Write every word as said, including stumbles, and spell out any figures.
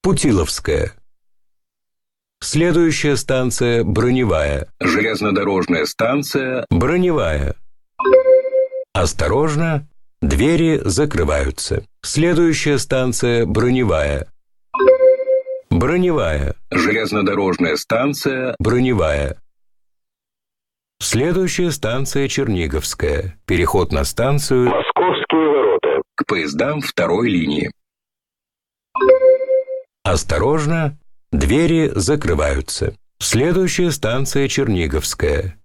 Путиловская. Следующая станция Броневая. Железнодорожная станция Броневая. Осторожно, двери закрываются. Следующая станция Броневая. Броневая. Железнодорожная станция Броневая. Следующая станция Черниговская. Переход на станцию Московские ворота. К поездам второй линии. Осторожно, двери закрываются. Следующая станция Черниговская.